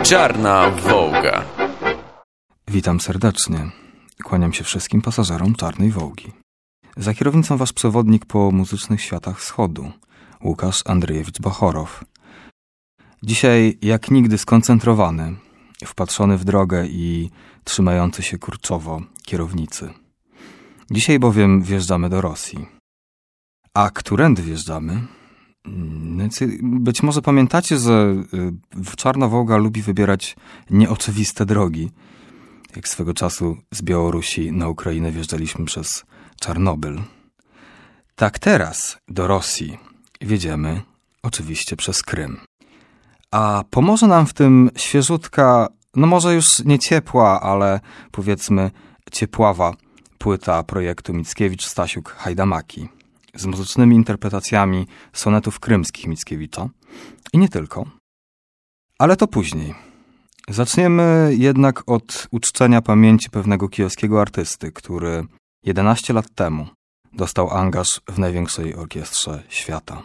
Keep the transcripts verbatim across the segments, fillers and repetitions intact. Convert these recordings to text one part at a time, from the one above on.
Czarna Wołga. Witam serdecznie. Kłaniam się wszystkim pasażerom Czarnej Wołgi. Za kierownicą wasz przewodnik po muzycznych światach wschodu, Łukasz Andrzejewicz-Bachorow. Dzisiaj jak nigdy skoncentrowany, wpatrzony w drogę i trzymający się kurczowo kierownicy. Dzisiaj bowiem wjeżdżamy do Rosji. A którędy wjeżdżamy? Być może pamiętacie, że Czarna Wołga lubi wybierać nieoczywiste drogi. Jak swego czasu z Białorusi na Ukrainę wjeżdżaliśmy przez Czarnobyl. Tak teraz do Rosji wjedziemy oczywiście przez Krym. A pomoże nam w tym świeżutka, no może już nie ciepła, ale powiedzmy ciepława płyta projektu Mickiewicz-Stasiuk-Hajdamaki z muzycznymi interpretacjami sonetów krymskich Mickiewicza i nie tylko. Ale to później. Zaczniemy jednak od uczczenia pamięci pewnego kijowskiego artysty, który jedenaście lat temu dostał angaż w największej orkiestrze świata.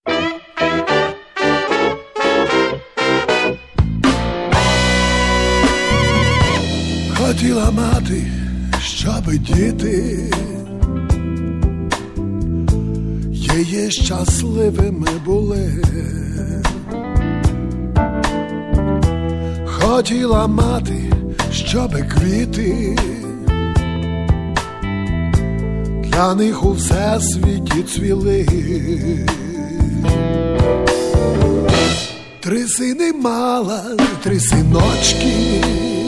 Хотіла мати, щоб діти її щасливими були. Хотіла мати, щоб квіти для них у всесвіті цвіли. Три сини мала, три синочки,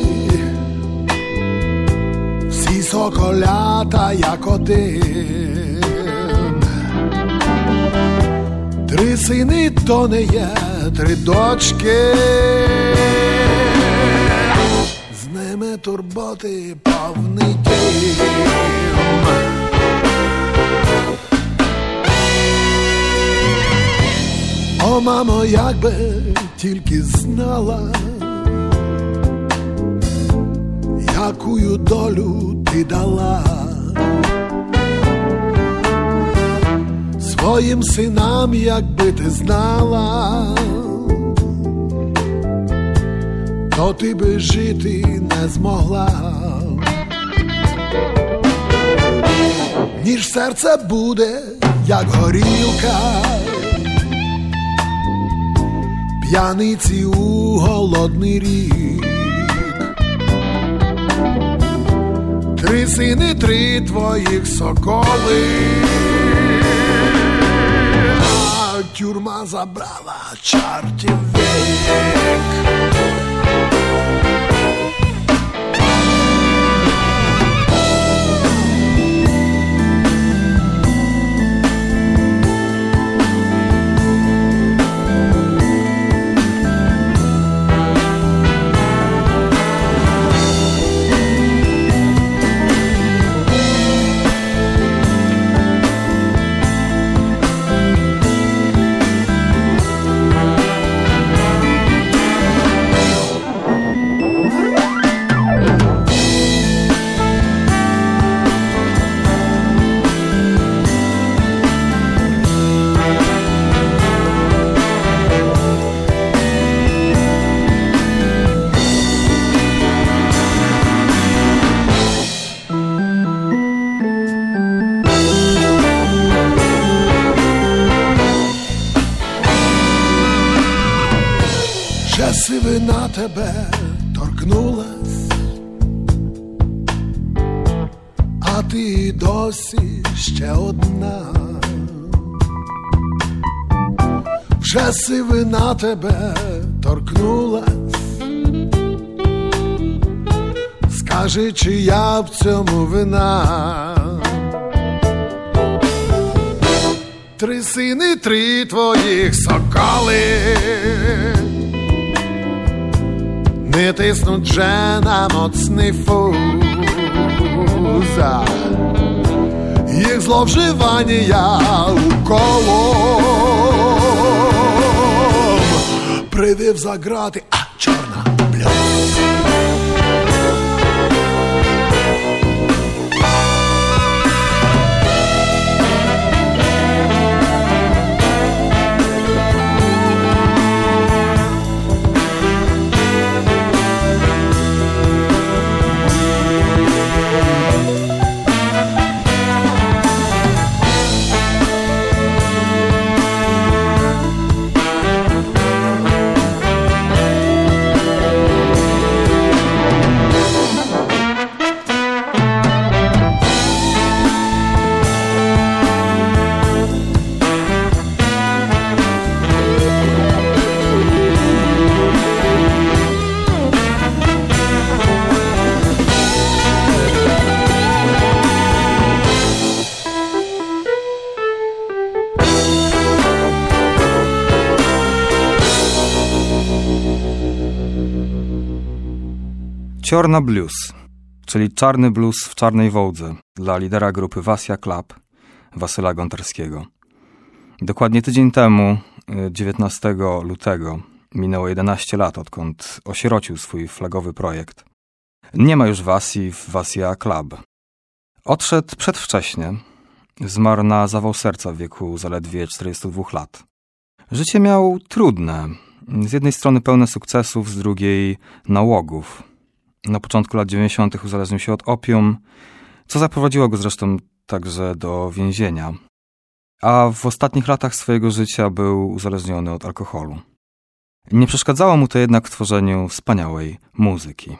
всі соколята як один. Три сини то не є, три дочки, з ними турботи повний дім. О, мамо, якби тільки знала, якую долю ти дала своїм синам, якби ти знала, то ти би жити не змогла. Ніж серце буде, як горілка, п'яниці у голодний рік. Три сини, три твоїх соколи, а тюрма забрала чортів вік. Сивина тебе торкнулась, а ти досі ще одна. Вже сивина тебе торкнулась, скажи, чия в цьому вина. Три сини, три твоїх соколи не тиснуть же на моцний фуза, їх зловживання уколом привів за грати, а чорна блюз. Ciorna Blues, czyli czarny blues w czarnej wołdze dla lidera grupy Wasja Club, Wasyla Gontarskiego. Dokładnie tydzień temu, dziewiętnastego lutego, minęło jedenaście lat, odkąd osierocił swój flagowy projekt. Nie ma już Wasji w Wasja Club. Odszedł przedwcześnie, zmarł na zawał serca w wieku zaledwie czterdziestu dwóch lat. Życie miał trudne, z jednej strony pełne sukcesów, z drugiej nałogów. Na początku lat dziewięćdziesiątych uzależnił się od opium, co zaprowadziło go zresztą także do więzienia. A w ostatnich latach swojego życia był uzależniony od alkoholu. Nie przeszkadzało mu to jednak w tworzeniu wspaniałej muzyki.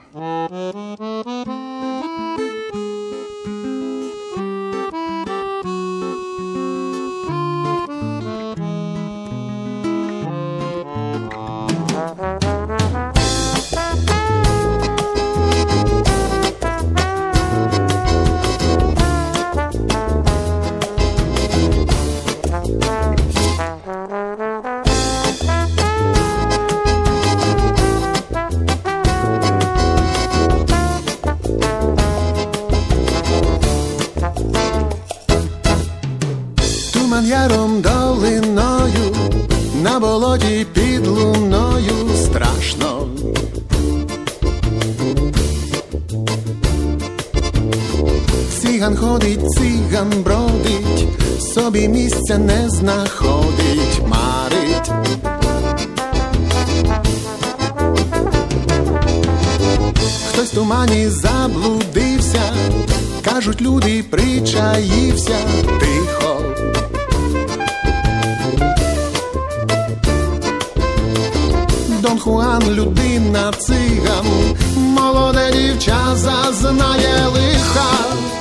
Яром долиною, на болоті під луною страшно. Циган ходить, циган бродить, собі місця не знаходить, марить. Хтось в тумані заблудився, кажуть люди, причаївся тихо. Дон Хуан, людина, циган, молоде дівча зазнає лиха.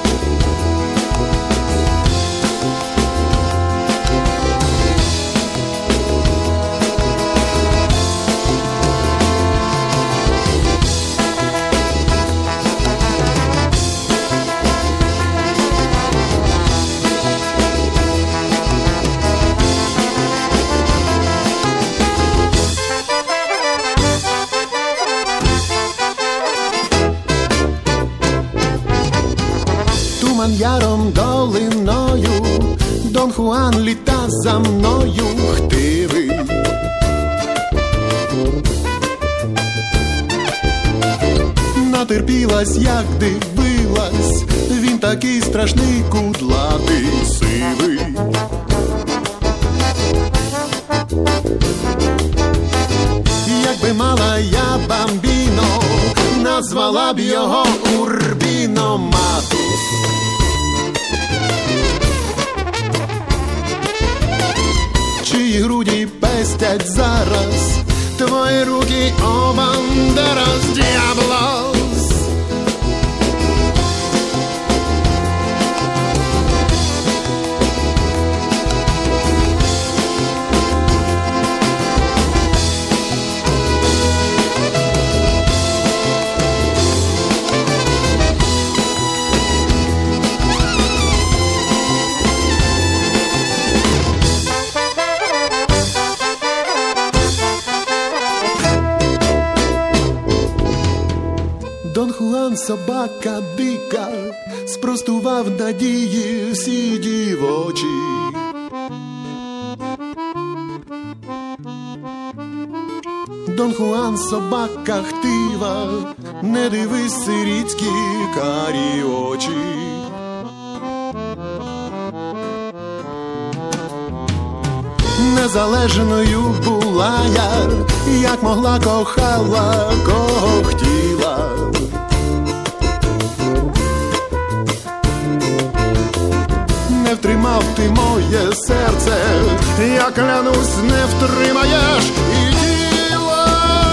Яром долиною, Дон Хуан літа за мною хтивий. Натерпілась, як дивилась, він такий страшний, кудлатий, сивий. Якби мала я бамбіно, назвала б його Урбіно Матус. Чиї груді пестять зараз твої руки, о Бандерас, діаблос. Дон Хуан, собака дика, спростував надії всі дівочі. Дон Хуан, собака хтива, не дивись сирітські карі очі. Незалежною була я, як могла кохала, кого хотіла. Не втримав ти моє серце, я клянусь, не втримаєш і тіла.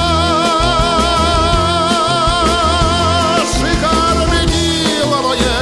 Шикарне тіло моє.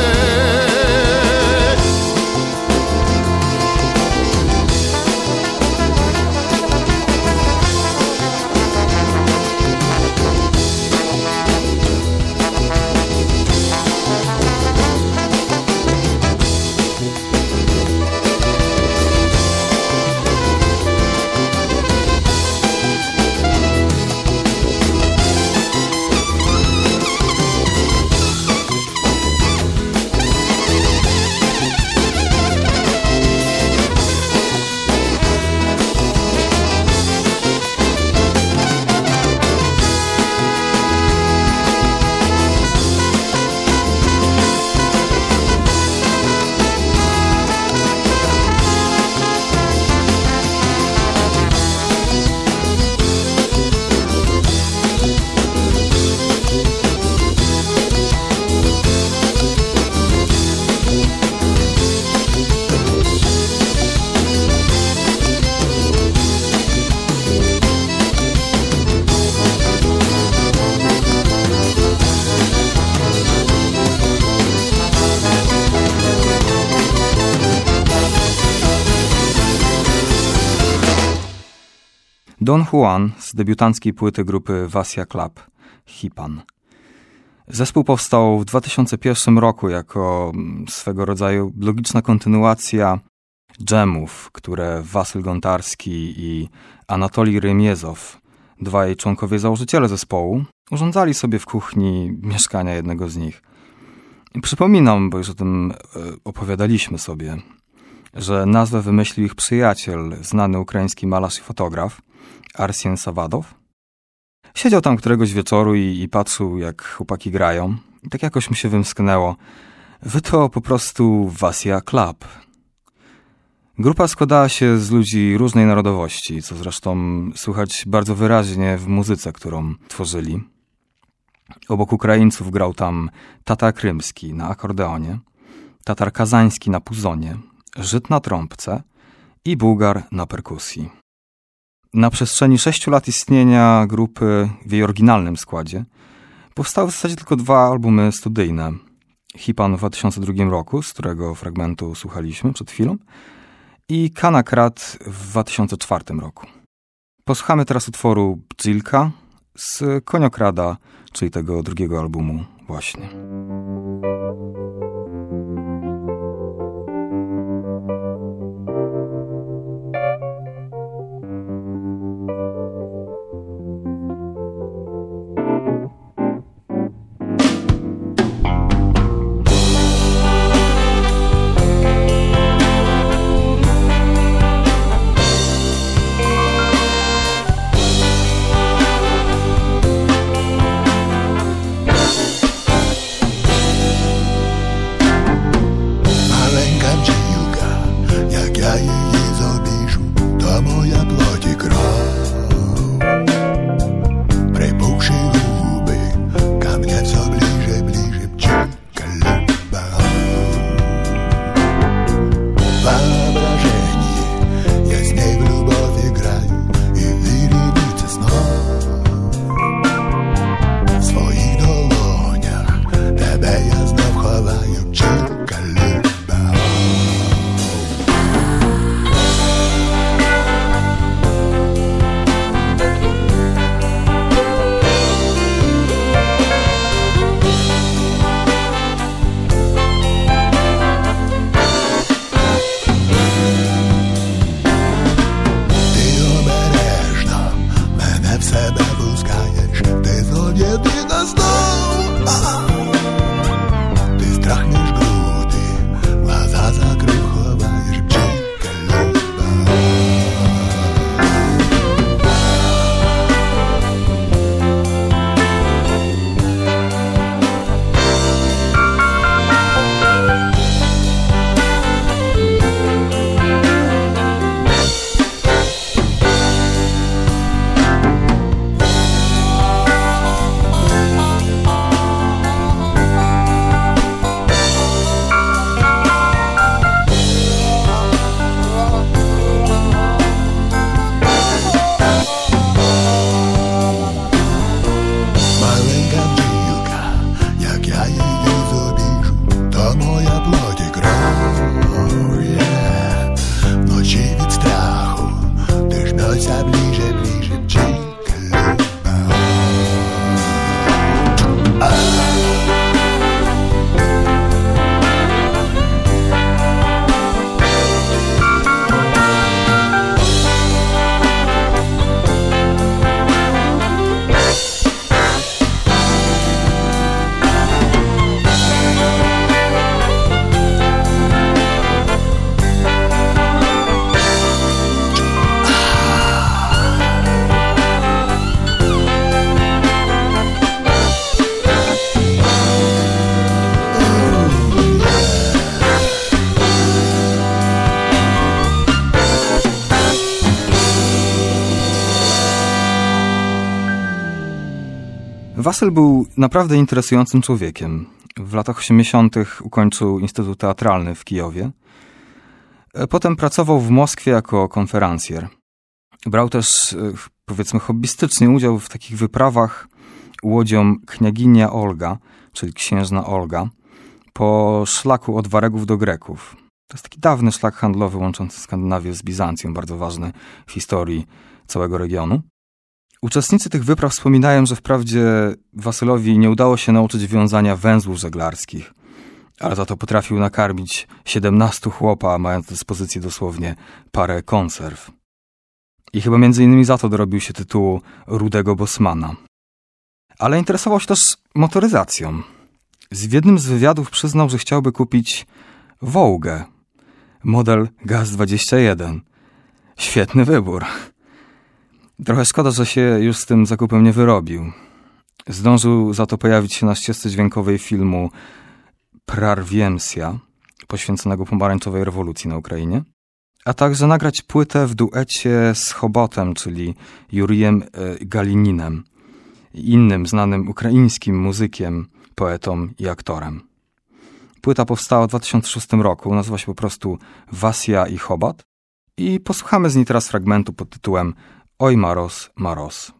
Don Juan z debiutanckiej płyty grupy Vassia Club, Hipan. Zespół powstał w dwa tysiące pierwszym roku jako swego rodzaju logiczna kontynuacja dżemów, które Wasyl Gontarski i Anatolij Rymiezow, dwaj członkowie założyciele zespołu, urządzali sobie w kuchni mieszkania jednego z nich. I przypominam, bo już o tym opowiadaliśmy sobie, że nazwę wymyślił ich przyjaciel, znany ukraiński malarz i fotograf, Arsien Sawadow. Siedział tam któregoś wieczoru i, i patrzył, jak chłopaki grają. I tak jakoś mi się wymsknęło. Wy to po prostu Vassia Club. Grupa składała się z ludzi różnej narodowości, co zresztą słychać bardzo wyraźnie w muzyce, którą tworzyli. Obok Ukraińców grał tam Tatar Krymski na akordeonie, Tatar Kazański na puzonie, Żyd na trąbce i Bułgar na perkusji. Na przestrzeni sześciu lat istnienia grupy w jej oryginalnym składzie powstały w zasadzie tylko dwa albumy studyjne. Hipan w dwa tysiące drugim roku, z którego fragmentu słuchaliśmy przed chwilą, i Kanakrat w dwa tysiące czwartym roku. Posłuchamy teraz utworu Bdżilka z Koniokrada, czyli tego drugiego albumu właśnie. Wasyl był naprawdę interesującym człowiekiem. W latach osiemdziesiątych ukończył Instytut Teatralny w Kijowie. Potem pracował w Moskwie jako konferencjer. Brał też, powiedzmy, hobbystycznie udział w takich wyprawach łodzią Kniaginia Olga, czyli księżna Olga, po szlaku od Waregów do Greków. To jest taki dawny szlak handlowy łączący Skandynawię z Bizancją, bardzo ważny w historii całego regionu. Uczestnicy tych wypraw wspominają, że wprawdzie Wasylowi nie udało się nauczyć wiązania węzłów żeglarskich, ale za to potrafił nakarmić siedemnastu chłopa, mając do dyspozycji dosłownie parę konserw. I chyba między innymi za to dorobił się tytułu Rudego Bosmana. Ale interesował się też motoryzacją. W jednym z wywiadów przyznał, że chciałby kupić Wołgę, model Gaz dwadzieścia jeden. Świetny wybór. Trochę szkoda, że się już z tym zakupem nie wyrobił. Zdążył za to pojawić się na ścieżce dźwiękowej filmu Prarwiemsja, poświęconego pomarańczowej rewolucji na Ukrainie, a także nagrać płytę w duecie z Chobotem, czyli Jurijem Galininem, innym znanym ukraińskim muzykiem, poetą i aktorem. Płyta powstała w dwa tysiące szóstym roku, nazywa się po prostu Wasja i Chobot i posłuchamy z niej teraz fragmentu pod tytułem Oj Maros, Maros.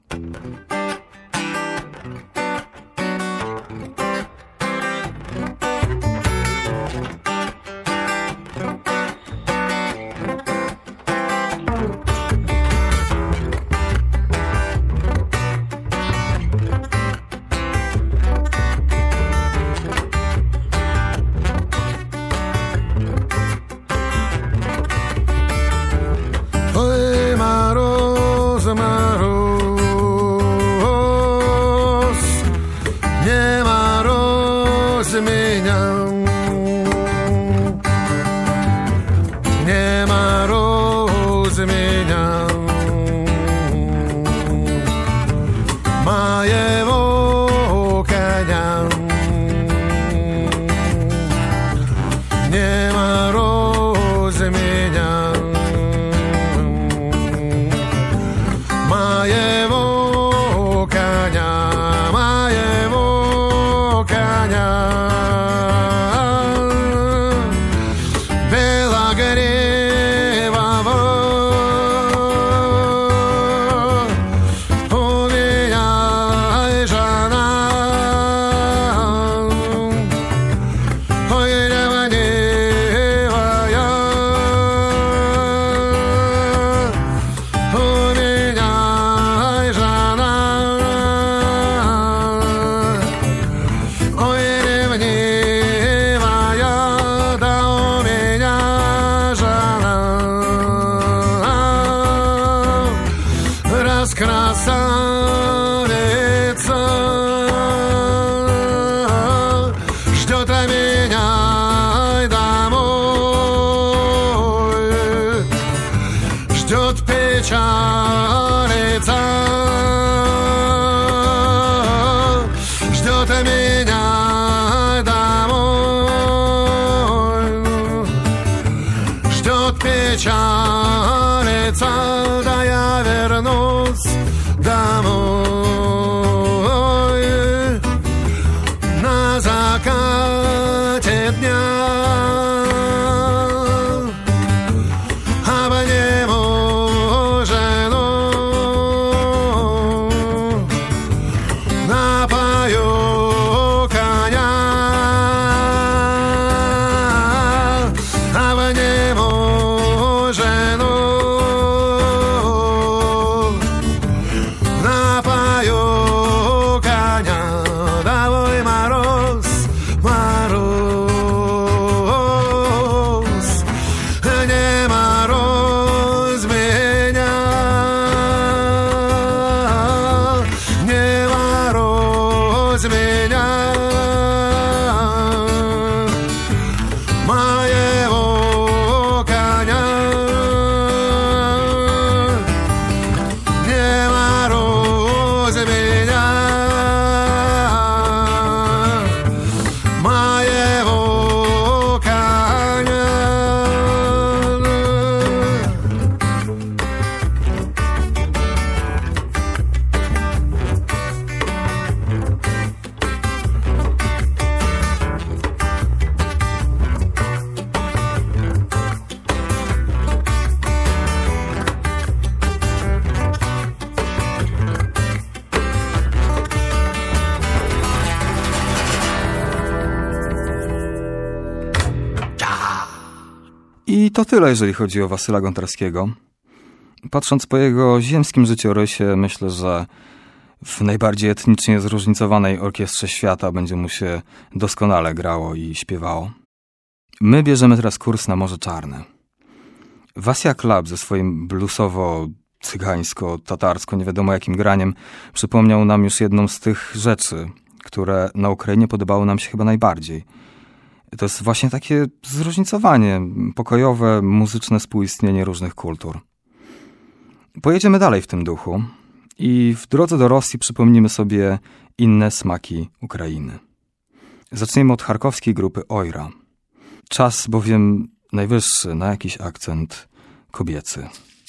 to tyle, jeżeli chodzi o Wasyla Gontarskiego. Patrząc po jego ziemskim życiorysie, myślę, że w najbardziej etnicznie zróżnicowanej orkiestrze świata będzie mu się doskonale grało i śpiewało. My bierzemy teraz kurs na Morze Czarne. Wasia Club ze swoim bluesowo-cygańsko-tatarsko, nie wiadomo jakim graniem, przypomniał nam już jedną z tych rzeczy, które na Ukrainie podobały nam się chyba najbardziej. To jest właśnie takie zróżnicowanie, pokojowe, muzyczne współistnienie różnych kultur. Pojedziemy dalej w tym duchu i w drodze do Rosji przypomnimy sobie inne smaki Ukrainy. Zaczniemy od charkowskiej grupy Ojra. Czas bowiem najwyższy na jakiś akcent kobiecy.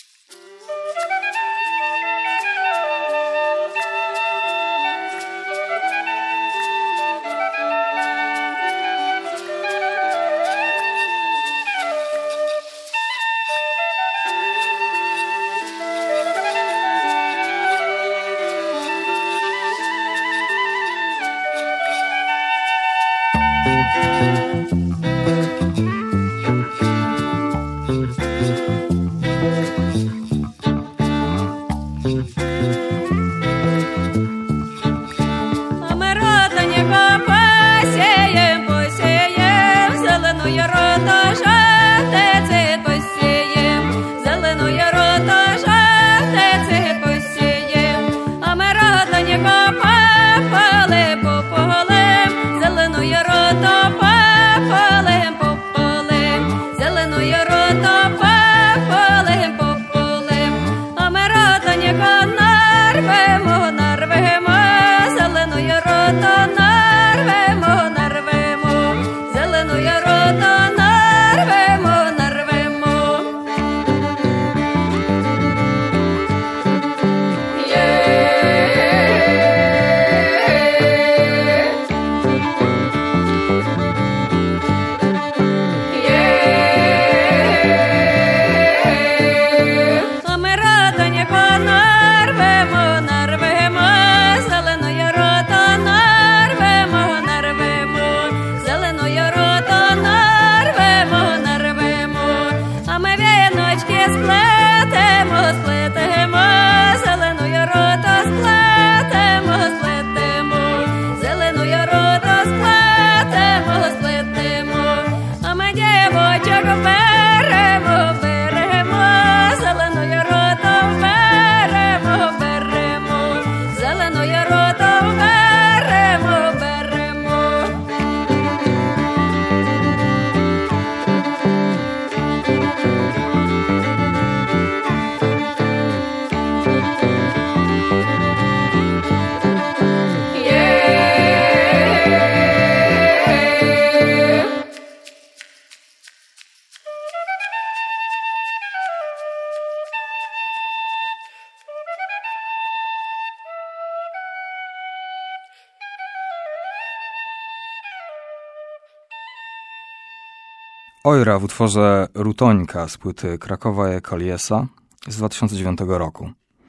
Ojra w utworze Rutońka z płyty Krakowa Kaliesa z dwa tysiące dziewiątego roku.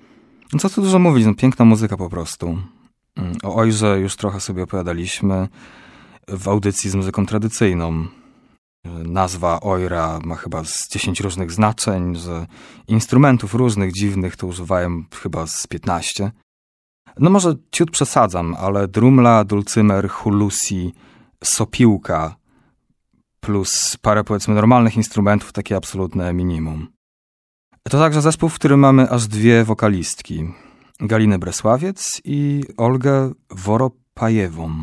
No co tu dużo mówić, no piękna muzyka po prostu. O Ojrze już trochę sobie opowiadaliśmy w audycji z muzyką tradycyjną. Nazwa Ojra ma chyba z dziesięć różnych znaczeń, że instrumentów różnych, dziwnych to używają chyba z piętnaście. No może ciut przesadzam, ale drumla, dulcymer, hulusi, sopiłka plus parę powiedzmy normalnych instrumentów, takie absolutne minimum. To także zespół, w którym mamy aż dwie wokalistki. Galinę Bresławiec i Olgę Woropajewą.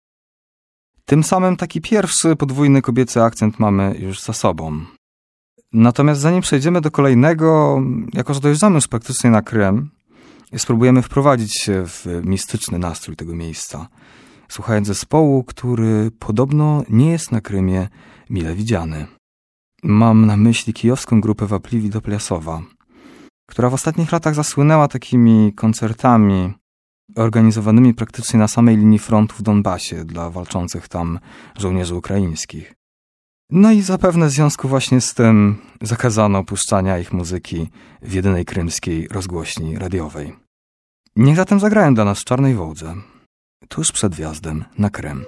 Tym samym taki pierwszy podwójny kobiecy akcent mamy już za sobą. Natomiast zanim przejdziemy do kolejnego, jako że dojeżdżamy już praktycznie na Krym, spróbujemy wprowadzić się w mistyczny nastrój tego miejsca, słuchając zespołu, który podobno nie jest na Krymie mile widziany. Mam na myśli kijowską grupę Wapliwi do Pliasowa, która w ostatnich latach zasłynęła takimi koncertami organizowanymi praktycznie na samej linii frontu w Donbasie dla walczących tam żołnierzy ukraińskich. No i zapewne w związku właśnie z tym zakazano opuszczania ich muzyki w jedynej krymskiej rozgłośni radiowej. Niech zatem zagrają dla nas w Czarnej Wołdze, tuż przed wjazdem na Krym.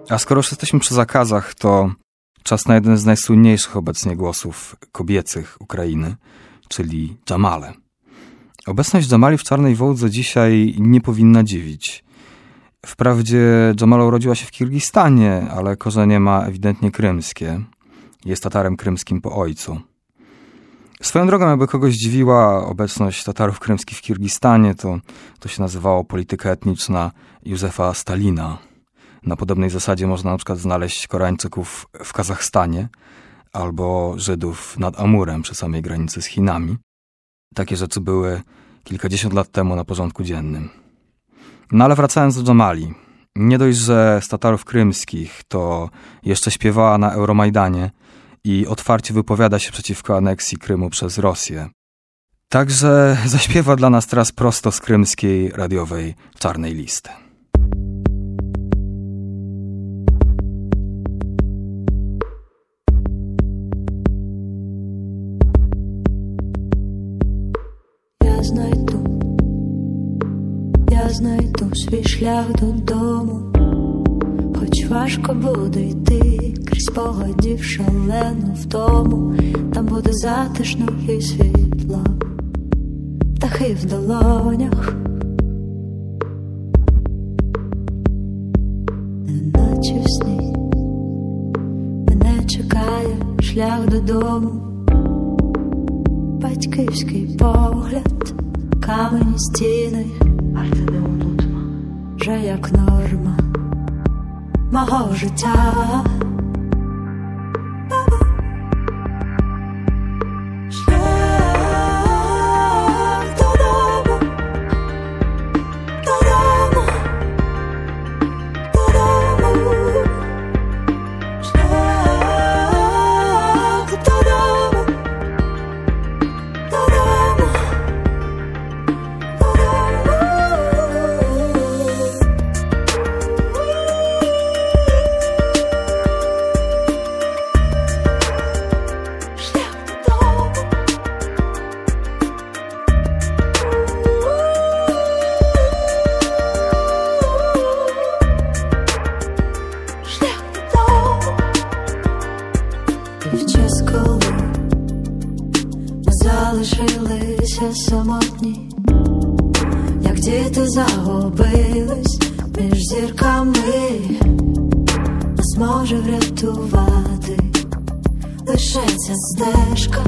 A skoro już jesteśmy przy zakazach, to czas na jeden z najsłynniejszych obecnie głosów kobiecych Ukrainy, czyli Jamale. Obecność Jamali w Czarnej Wołdze dzisiaj nie powinna dziwić. Wprawdzie Jamala urodziła się w Kirgistanie, ale korzenie ma ewidentnie krymskie. Jest Tatarem krymskim po ojcu. Swoją drogą, jakby kogoś dziwiła obecność Tatarów krymskich w Kirgistanie, to, to się nazywało polityka etniczna Józefa Stalina. Na podobnej zasadzie można na przykład znaleźć Koreańczyków w Kazachstanie albo Żydów nad Amurem przy samej granicy z Chinami. Takie rzeczy były kilkadziesiąt lat temu na porządku dziennym. No ale wracając do Jamali. Nie dość, że z Tatarów krymskich, to jeszcze śpiewała na Euromajdanie i otwarcie wypowiada się przeciwko aneksji Krymu przez Rosję. Także zaśpiewa dla nas teraz prosto z krymskiej radiowej Czarnej Listy. Я знайду, я знайду свій шлях додому, хоч важко буде йти крізь погодів шалену втому, там буде затишно і світло, птахи в долонях, неначе в сні мене чекає шлях додому. Батьківський погляд, камені стіни, а це не онутма, вже як норма мого життя. Залишилися самотні, як діти загубились між зірками. Нас може врятувати лише ця стежка.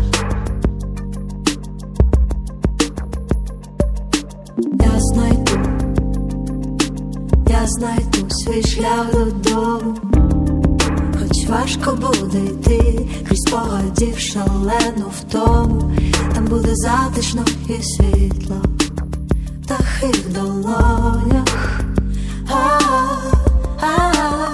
Я знайду, я знайду свій шлях додому, хоч важко буде йти крізь погодів шалену втому, там буде затишно і світло, птахи в долонях. А-а-а.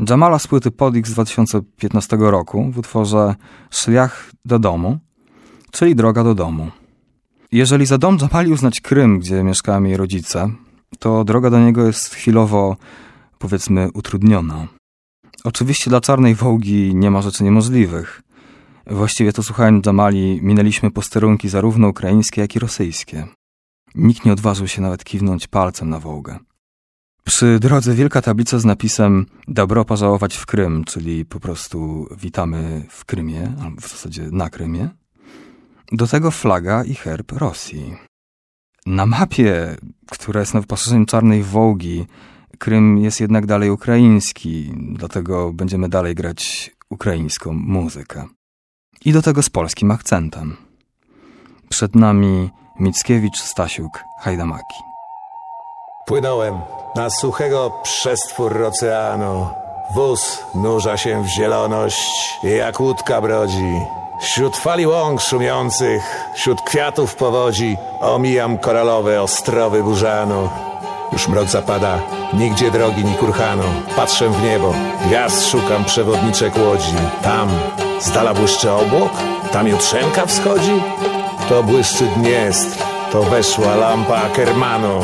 Jamala z płyty Podix z dwa tysiące piętnastego roku w utworze Szliach do domu, czyli Droga do domu. Jeżeli za dom Jamali uznać Krym, gdzie mieszkają jej rodzice, to droga do niego jest chwilowo, powiedzmy, utrudniona. Oczywiście dla Czarnej Wołgi nie ma rzeczy niemożliwych. Właściwie to słuchając Jamali minęliśmy posterunki zarówno ukraińskie, jak i rosyjskie. Nikt nie odważył się nawet kiwnąć palcem na Wołgę. Przy drodze wielka tablica z napisem Dobro pożałować w Krym, czyli po prostu witamy w Krymie, albo w zasadzie na Krymie. Do tego flaga i herb Rosji. Na mapie, która jest na wyposażeniu Czarnej Wołgi, Krym jest jednak dalej ukraiński, dlatego będziemy dalej grać ukraińską muzykę. I do tego z polskim akcentem. Przed nami Mickiewicz, Stasiuk, Hajdamaki. Płynąłem na suchego przestwór oceanu. Wóz nurza się w zieloność, jak łódka brodzi. Wśród fali łąk szumiących, wśród kwiatów powodzi, omijam koralowe ostrowy burzanu. Już mrok zapada, nigdzie drogi ni kurhanu. Patrzę w niebo, gwiazd szukam przewodniczek łodzi. Tam z dala błyszczy obłok, tam jutrzenka wschodzi. To błyszczy Dniestr, to weszła lampa Ackermanu.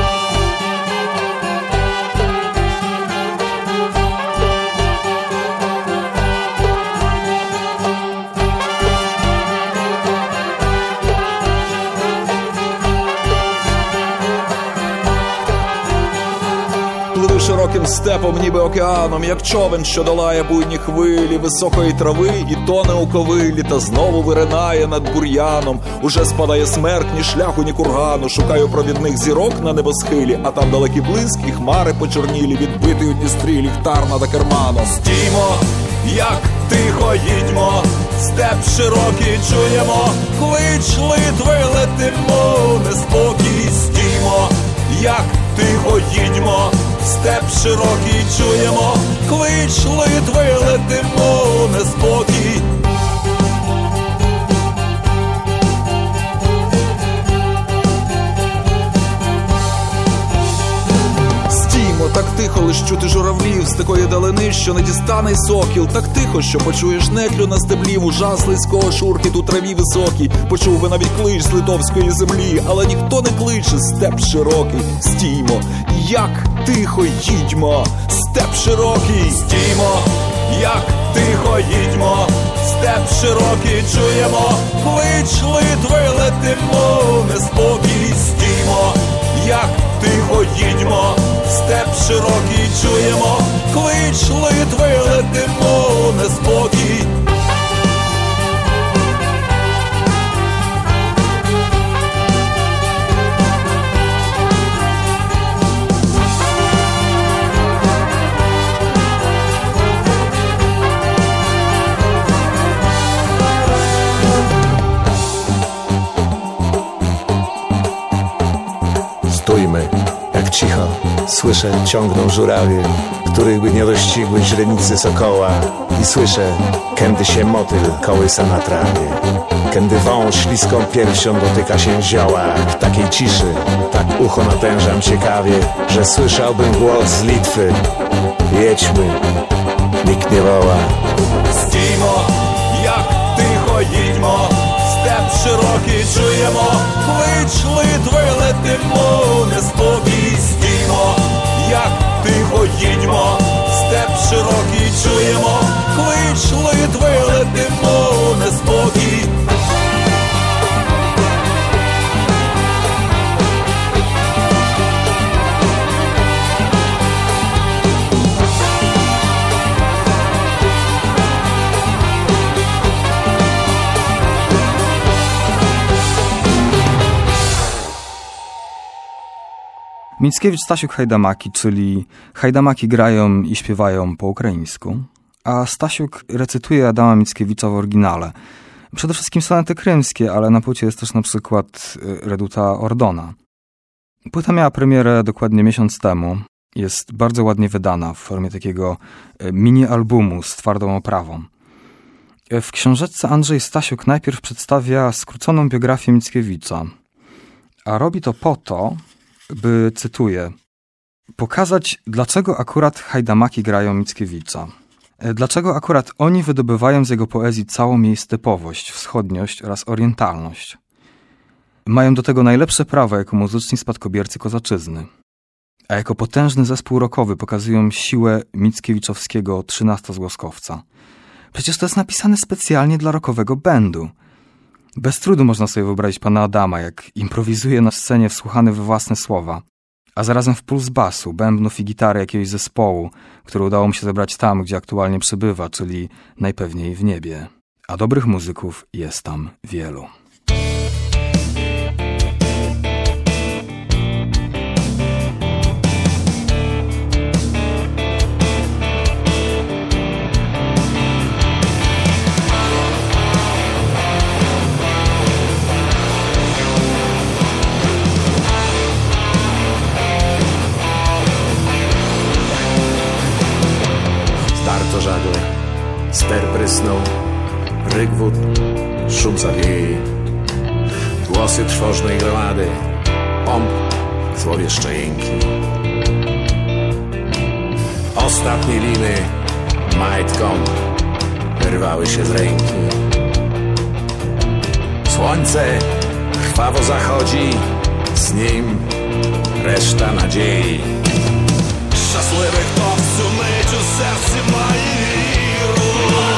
Широким степом, ніби океаном, як човен, що долає буйні хвилі високої трави і тоне у ковилі, та знову виринає над бур'яном. Уже спадає смерть, ні шляху, ні кургану. Шукаю провідних зірок на небосхилі, а там далекий блиск і хмари почорнілі, відбитий у Дністрі ліхтар над Акерманом. Стіймо, як тихо їдьмо, степ широкий чуємо, клич Литви летимо, неспокій. Стіймо, як тихо їдьмо, степ широкий чуємо, клич Литви летимо, неспокій. Стіймо, так тихо, лиш чути журавлів з такої далини, що не дістане й сокіл. Так тихо, що почуєш неклю на стеблі, ужас слизького шурхіту траві високій. Почув би навіть клич з литовської землі, але ніхто не кличе, степ широкий. Стіймо, як тихо їдьмо, степ широкий. Стіймо, як тихо їдьмо, степ широкий чуємо, клич Литви летимо, неспокій. Стіймо, як тихо їдьмо, степ широкий чуємо, клич Литви летимо, неспокій. Stójmy, jak cicho, słyszę, ciągną żurawie, których by nie dościgły źrenicy sokoła. I słyszę, kędy się motyl kołysa na trawie, kędy wąż śliską piersią dotyka się zioła. W takiej ciszy, tak ucho natężam ciekawie, że słyszałbym głos z Litwy. Jedźmy, nikt nie woła. Stіймо, jak tycho їдьмо, степ широкий чуємо, клич Литви летимо, неспокій. Стіймо, як тихо їдьмо, степ широкий чуємо, клич Литви летимо, неспокій. Mickiewicz, Stasiuk, Hajdamaki, czyli Hajdamaki grają i śpiewają po ukraińsku, a Stasiuk recytuje Adama Mickiewicza w oryginale. Przede wszystkim sonety krymskie, ale na płycie jest też na przykład Reduta Ordona. Płyta miała premierę dokładnie miesiąc temu. Jest bardzo ładnie wydana w formie takiego mini-albumu z twardą oprawą. W książeczce Andrzej Stasiuk najpierw przedstawia skróconą biografię Mickiewicza, a robi to po to, by, cytuję, pokazać, dlaczego akurat Hajdamaki grają Mickiewicza. Dlaczego akurat oni wydobywają z jego poezji całą jej stepowość, wschodniość oraz orientalność. Mają do tego najlepsze prawa jako muzyczni spadkobiercy kozaczyzny. A jako potężny zespół rockowy pokazują siłę mickiewiczowskiego trzynastozgłoskowca. Przecież to jest napisane specjalnie dla rockowego bandu. Bez trudu można sobie wyobrazić pana Adama, jak improwizuje na scenie wsłuchany we własne słowa, a zarazem w puls basu, bębnów i gitary jakiegoś zespołu, który udało mu się zebrać tam, gdzie aktualnie przebywa, czyli najpewniej w niebie. A dobrych muzyków jest tam wielu. Starto żagle, ster prysnął, ryk wód, szum zawieje. Głosy trwożnej gromady, pomp, złowieszcze jęki. Ostatnie liny majtkom wyrwały się z ręki. Słońce krwawo zachodzi, z nim reszta nadziei. Щасливий, хто всю мить у серці має віру.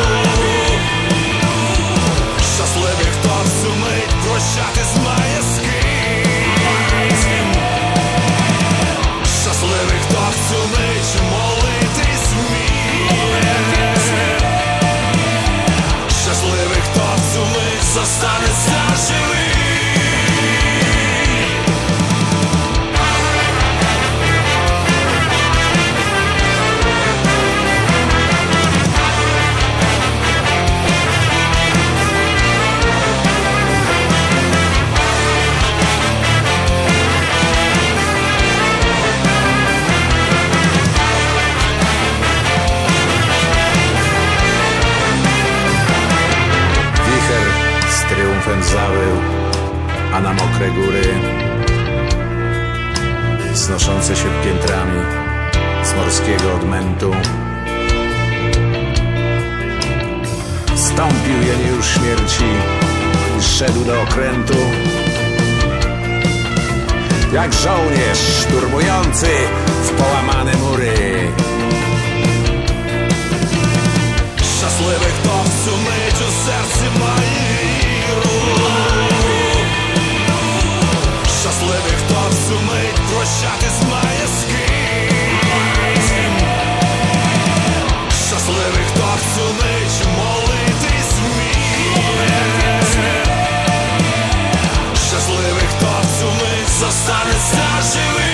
Щасливий, хто всю мить прощатись має з ким. Щасливий, хто всю мить молитись вміє. Щасливий, хто всю мить зостанеться живий. Zawył, a na mokre góry znoszące się piętrami z morskiego odmętu stąpił jeniusz śmierci i szedł do okrętu jak żołnierz szturmujący w połamane mury. Щасливий, хто всю мить у серці має віру. Щасливий, хто всю мить прощатись має з ким. Щасливий, хто всю мить молитись вміє. Щасливий, хто всю мить зостанеться живий.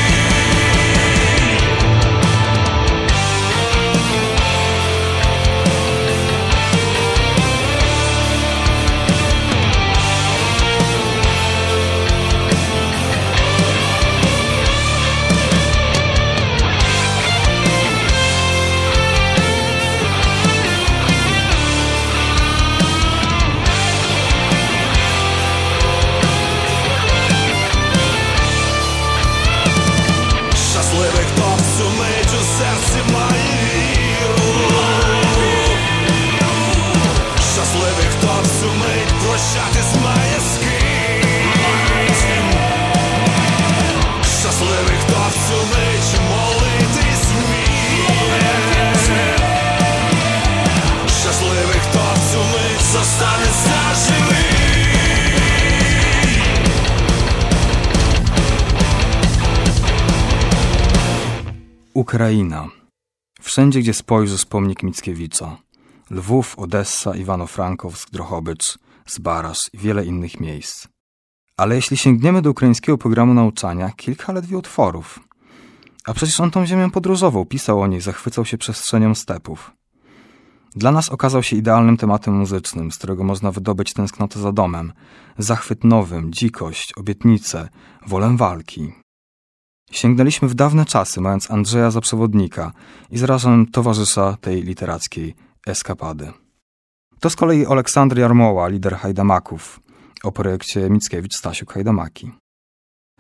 Ukraina. Wszędzie, gdzie spojrzysz, pomnik Mickiewicza. Lwów, Odessa, Iwano-Frankowsk, Drohobycz, Zbarasz i wiele innych miejsc. Ale jeśli sięgniemy do ukraińskiego programu nauczania, kilka ledwie utworów. A przecież on tą ziemią podróżował, pisał o niej, zachwycał się przestrzenią stepów. Dla nas okazał się idealnym tematem muzycznym, z którego można wydobyć tęsknotę za domem, zachwyt nowym, dzikość, obietnicę, wolę walki. Sięgnęliśmy w dawne czasy, mając Andrzeja za przewodnika i zarazem towarzysza tej literackiej eskapady. To z kolei Oleksandr Jarmoła, lider Hajdamaków, o projekcie Mickiewicz-Stasiuk Hajdamaki.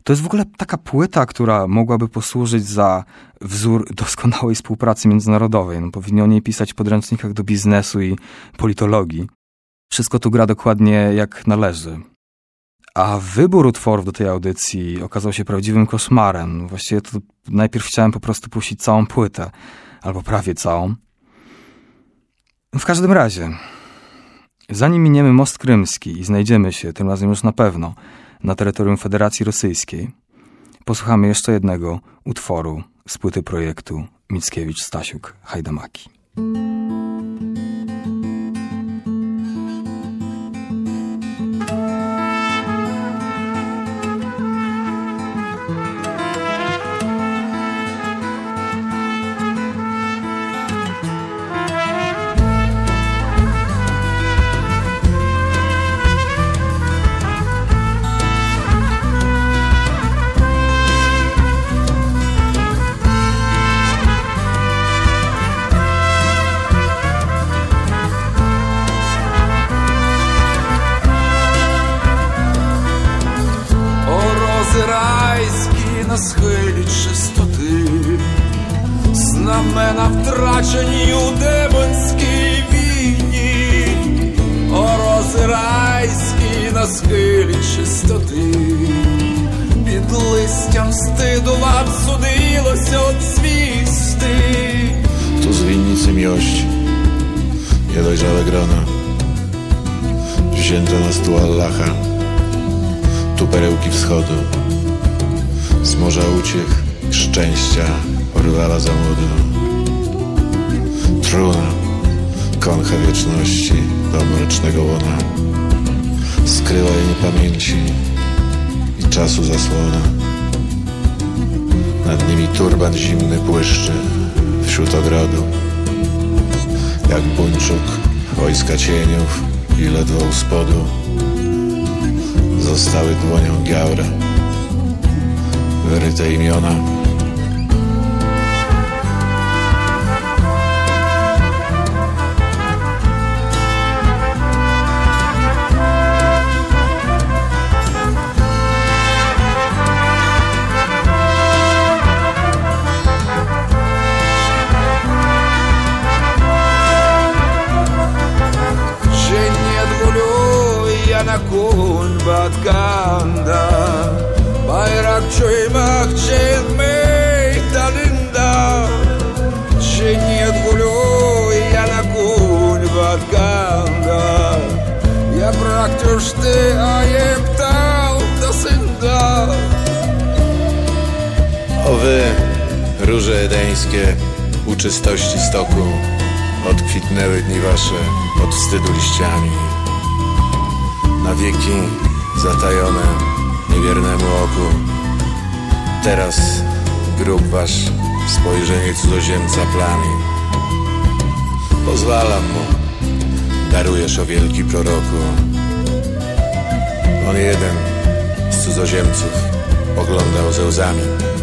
To jest w ogóle taka płyta, która mogłaby posłużyć za wzór doskonałej współpracy międzynarodowej. No, powinni o niej pisać w podręcznikach do biznesu i politologii. Wszystko tu gra dokładnie jak należy. A wybór utworów do tej audycji okazał się prawdziwym koszmarem. Właściwie to najpierw chciałem po prostu puścić całą płytę, albo prawie całą. W każdym razie, zanim miniemy Most Krymski i znajdziemy się, tym razem już na pewno, na terytorium Federacji Rosyjskiej, posłuchamy jeszcze jednego utworu z płyty projektu Mickiewicz-Stasiuk-Hajdamaki. Схилі чистоти, знамена втрачені у демонській війні, о рози райські на схилі чистоти, під листям стиду вам судилося odcwisty. Tu z winnicy miłości niedojrzałe grona, wzięto na stół Allaha, tu perełki wschodu, z morza uciech, szczęścia, orwala za młodu. Truna, koncha wieczności do mrocznego łona, skryła jej niepamięci i czasu zasłona. Nad nimi turban zimny błyszczy wśród ogrodu, jak buńczuk wojska cieniów i ledwo u spodu zostały dłonią Giaura wyryte imiona. Dziennie dwuluj ja na kuń Batkanda, bayrak çöймак çelmek dalında. Dziennie dwuluj ja na kuń Batkanda, ja bıraktır ty, a jem tam do synda. O wy, róże edeńskie, uczystości stoku, odkwitnęły dni wasze od wstydu liściami. Na wieki zatajone niewiernemu oku, teraz grób wasz spojrzenie cudzoziemca plami. Pozwalam mu, darujesz o wielki proroku. On jeden z cudzoziemców oglądał ze łzami.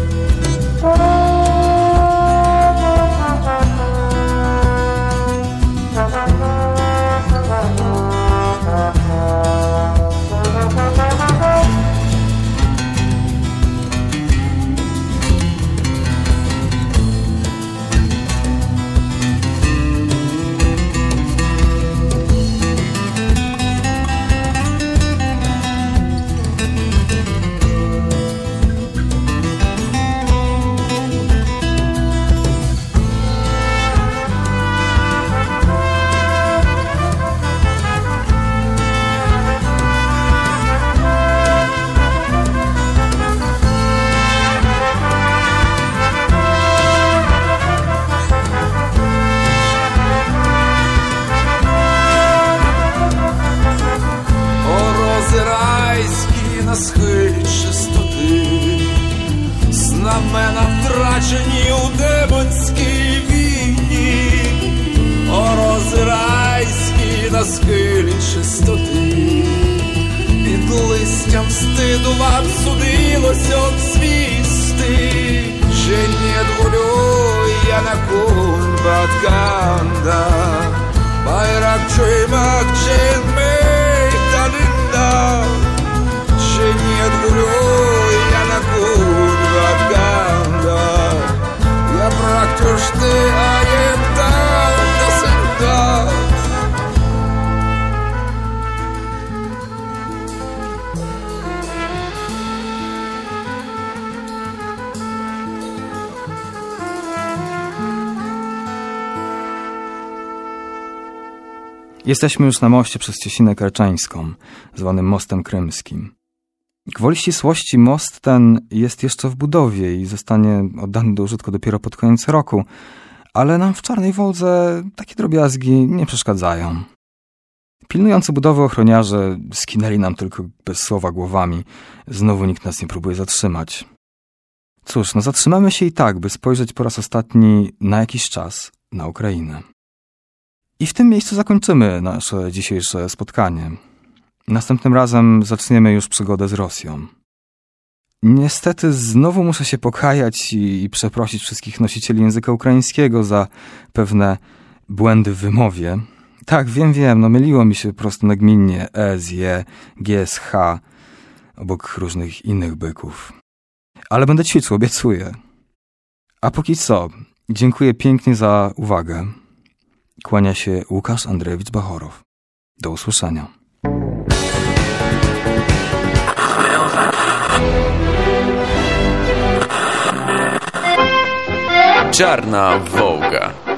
На схилі чистоти, знамена втрачені у демонській війні, о рози райські на схилі чистоти, під листям стиду вам судилося odcwisty. Dziennie dwuluj ja na kuń Batkanda, bayrak çöймак çelmek dalında. Dziennie dwuluj ja na Jesteśmy już na moście przez Ciesinę Kerczeńską, zwanym Mostem Krymskim. Gwoli ścisłości most ten jest jeszcze w budowie i zostanie oddany do użytku dopiero pod koniec roku, ale nam w Czarnej Wołdze takie drobiazgi nie przeszkadzają. Pilnujący budowy ochroniarze skinęli nam tylko bez słowa głowami. Znowu nikt nas nie próbuje zatrzymać. Cóż, no zatrzymamy się i tak, by spojrzeć po raz ostatni na jakiś czas na Ukrainę. I w tym miejscu zakończymy nasze dzisiejsze spotkanie. Następnym razem zaczniemy już przygodę z Rosją. Niestety znowu muszę się pokajać i, i przeprosić wszystkich nosicieli języka ukraińskiego za pewne błędy w wymowie. Tak, wiem, wiem, no myliło mi się po prostu nagminnie E z Je, G z H, obok różnych innych byków. Ale będę ćwiczył, obiecuję. A póki co, dziękuję pięknie za uwagę. Kłania się Łukasz Andrzejewicz Bachorow. Do usłyszenia. Czarna Wołga.